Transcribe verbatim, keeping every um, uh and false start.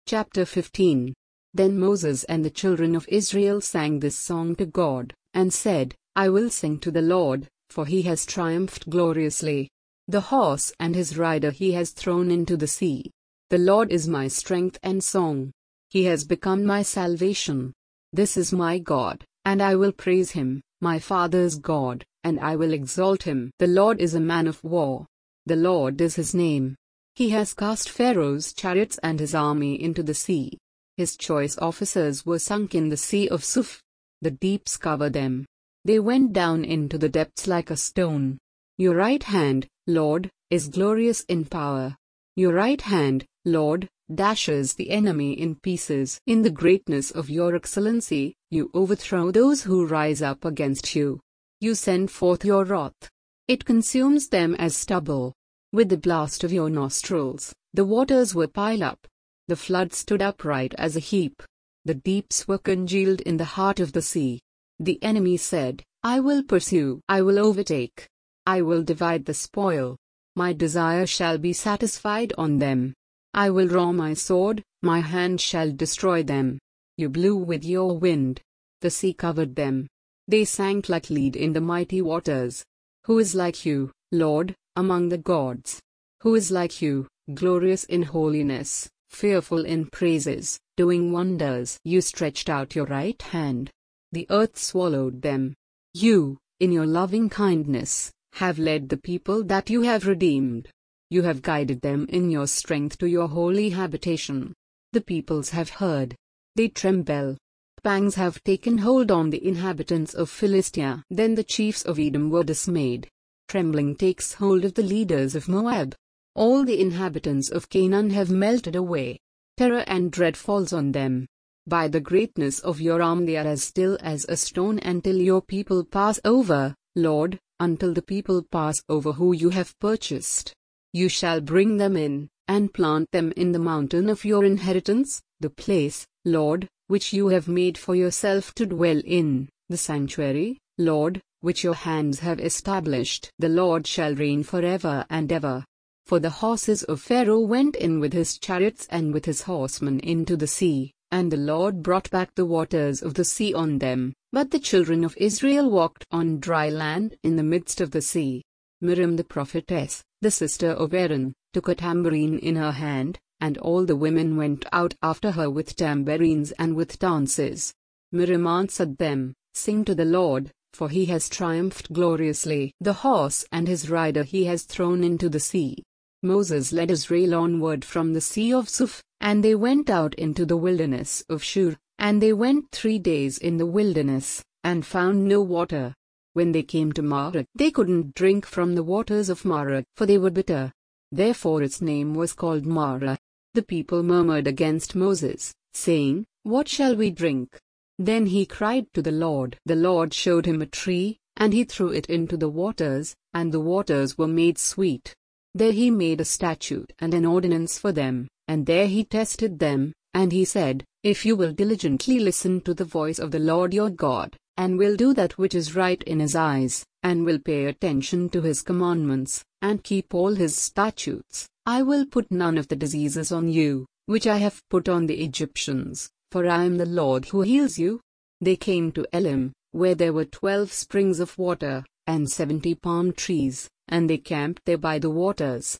Chapter fifteen. Then Moses and the children of Israel sang this song to God, and said, I will sing to the Lord, for he has triumphed gloriously. The horse and his rider he has thrown into the sea. The Lord is my strength and song. He has become my salvation. This is my God, and I will praise him, my father's God, and I will exalt him. The Lord is a man of war. The Lord is his name. He has cast Pharaoh's chariots and his army into the sea. His choice officers were sunk in the sea of Suf. The deeps cover them. They went down into the depths like a stone. Your right hand, Lord, is glorious in power. Your right hand, Lord, dashes the enemy in pieces. In the greatness of your excellency, you overthrow those who rise up against you. You send forth your wrath. It consumes them as stubble. With the blast of your nostrils, the waters were piled up. The flood stood upright as a heap. The deeps were congealed in the heart of the sea. The enemy said, I will pursue, I will overtake. I will divide the spoil. My desire shall be satisfied on them. I will draw my sword, my hand shall destroy them. You blew with your wind. The sea covered them. They sank like lead in the mighty waters. Who is like you, Lord, among the gods? Who is like you, glorious in holiness, fearful in praises, doing wonders? You stretched out your right hand. The earth swallowed them. You, in your loving kindness, have led the people that you have redeemed. You have guided them in your strength to your holy habitation. The peoples have heard. They tremble. Pangs have taken hold on the inhabitants of Philistia. Then the chiefs of Edom were dismayed. Trembling takes hold of the leaders of Moab. All the inhabitants of Canaan have melted away. Terror and dread falls on them. By the greatness of your arm they are as still as a stone until your people pass over, Lord, until the people pass over who you have purchased. You shall bring them in, and plant them in the mountain of your inheritance, the place, Lord, which you have made for yourself to dwell in, the sanctuary, Lord, which your hands have established. The Lord shall reign forever and ever. For the horses of Pharaoh went in with his chariots and with his horsemen into the sea, and the Lord brought back the waters of the sea on them. But the children of Israel walked on dry land in the midst of the sea. Miriam the prophetess, the sister of Aaron, took a tambourine in her hand, and all the women went out after her with tambourines and with dances. Miriam answered them, Sing to the Lord, for he has triumphed gloriously. The horse and his rider he has thrown into the sea. Moses led Israel onward from the sea of Suf, and they went out into the wilderness of Shur, and they went three days in the wilderness, and found no water. When they came to Marah, they couldn't drink from the waters of Marah, for they were bitter. Therefore its name was called Marah. The people murmured against Moses, saying, What shall we drink? Then he cried to the Lord. The Lord showed him a tree, and he threw it into the waters, and the waters were made sweet. There he made a statute and an ordinance for them, and there he tested them, and he said, If you will diligently listen to the voice of the Lord your God, and will do that which is right in his eyes, and will pay attention to his commandments, and keep all his statutes, I will put none of the diseases on you, which I have put on the Egyptians, for I am the Lord who heals you. They came to Elim, where there were twelve springs of water, and seventy palm trees, and they camped there by the waters.